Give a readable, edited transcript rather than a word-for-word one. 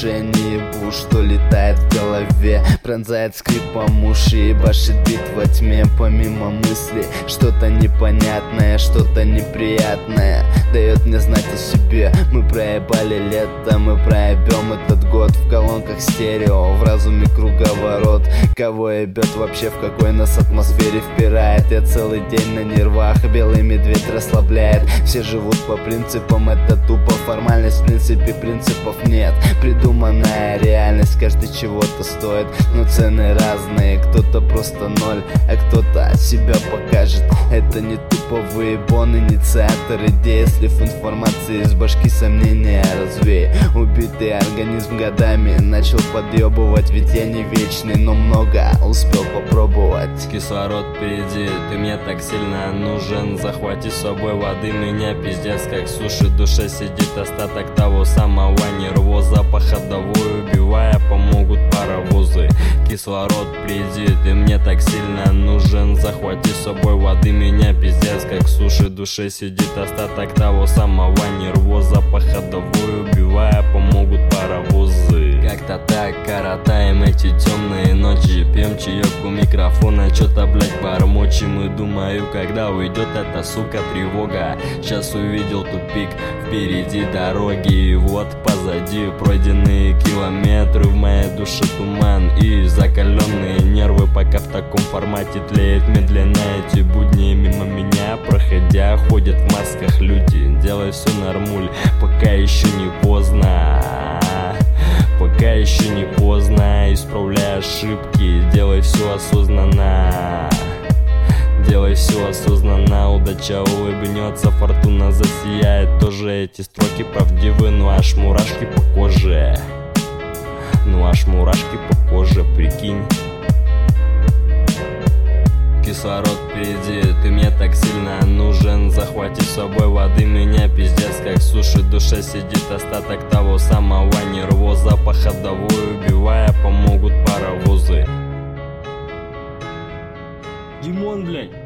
больше не ебу, что летает в голове, пронзает скрипом уши и башит бит во тьме. Помимо мыслей что-то непонятное, что-то неприятное дает мне знать о себе. Мы проебали лето, мы проебем этот год. В колонках стерео, в разуме круговорот. Кого ебет вообще, в какой нас атмосфере впирает? Я целый день на нервах, белый медведь расслабляет. Все живут по принципам, это тупо формальность. В принципе принципов нет, придуманная реальность. Каждый чего-то стоит, но цены разные. Кто-то просто ноль, а кто-то себя покажет. Это не тупо выебон, инициатор идеи. Слив информации из башки, сомнения развей. Убитый организм годами начал подъебывать, ведь я не вечный, но много успел попробовать. Кислород впереди, ты мне так сильно нужен. Захвати с собой воды, меня пиздец как суши. В душе сидит остаток того самого нервоза. По ходовой убивая помогут паровозы. Кислород впереди, ты мне так сильно нужен. Захвати с собой воды, меня пиздец как суши. В душе сидит остаток того самого нервоза. По ходовой убивая помогут паровозы. Как-то так коротаем эти темные ночи. Пьем чаек у микрофона, что-то блять бормочем. И думаю, когда уйдет эта сука тревога. Сейчас увидел тупик, впереди дороги. И вот позади пройденные километры. В моей душе туман и закаленные нервы. Пока в таком формате тлеет медленно эти будни. Мимо меня проходя ходят в масках люди. Делай все нормуль, пока еще не поздно. Пока еще не поздно, исправляй ошибки. Делай все осознанно. Делай все осознанно, удача улыбнется, фортуна засияет. Тоже эти строки правдивы, ну аж мурашки по коже. Ну аж мурашки по коже, прикинь. Кислород впереди, ты мне так сильно нужен. Захвати с собой воды, меня пиздец как суши. В душе сидит остаток того самого нервоза. По ходовой убивая помогут паровозы. Димон, блядь.